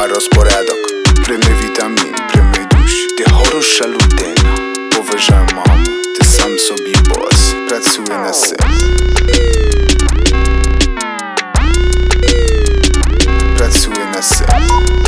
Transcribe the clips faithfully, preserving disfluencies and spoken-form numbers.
Тримай розпорядок, прийми вітамін, прийми душ. Ти хороша людина, поважай маму. Ти сам собі бос, працюй на себе. Працюй на себе.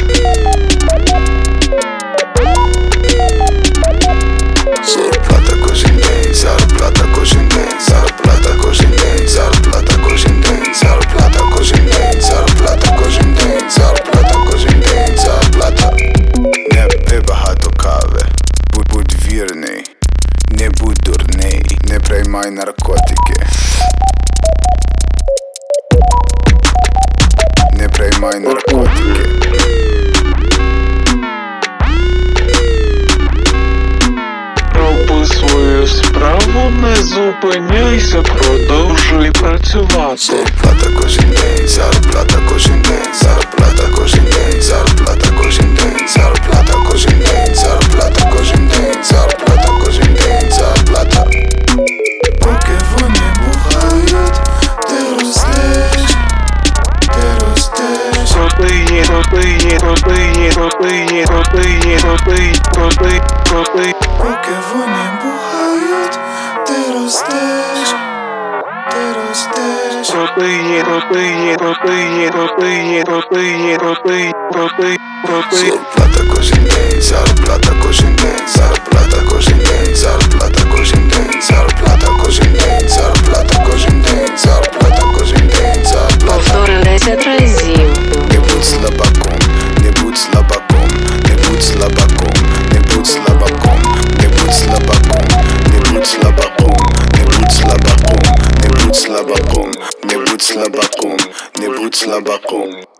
Зарплата кожен день, зарплата кожен день, зарплата кожен день, зарплата кожен день, зарплата кожен день, зарплата кожен день, зарплата кожен день, зарплата. Не пий багато кави, будь, будь вірний, не будь дурний, не приймай наркотики. Не приймай наркотики. Роби свою справу, не зупиняйся, продовжуй працювати. Зарплата кожен день, зарплата кожен день, зарплата кожен день, зарплата кожен день, зарплата кожен день, зарплата кожен день, зарплата кожен день, зарплата. Поки вони бухають, ти ростеш, ти ростеш. Роби, роби, роби, роби, роби, роби, роби, роби. Поки вони бухають, ти ростеш, ти ростеш. Роби, роби, роби, роби, роби, роби, роби, роби. Зарплата кожен день, зарплата кожен день, зарплата кожен день, зарплата кожен день, зарплата кожен день, зарплата кожен день, зарплата кожен день, зарплата. Повтори десять разів. Не будь слабаком, не будь слабаком, не будь слабаком, не будь слабаком, не будь слабаком, не будь слабаком, не будь слабаком, не будь слабаком, не будь слабаком, не будь слабаком.